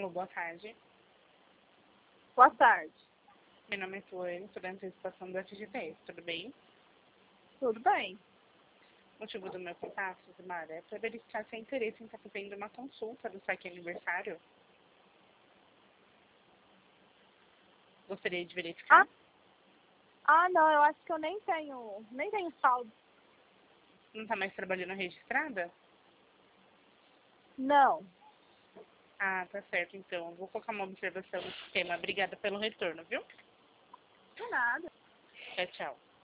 Alô, boa tarde. Boa tarde. Meu nome é Tuane, sou da antecipação do FGTS, tudo bem? Tudo bem? O motivo do meu contato, Zimara, é para verificar se há interesse em estar fazendo uma consulta do saque aniversário. Gostaria de verificar? Não, eu acho que eu nem tenho saldo. Não está mais trabalhando registrada? Não. Ah, tá certo, então. Vou colocar uma observação no sistema. Obrigada pelo retorno, viu? De nada. Tchau, tchau.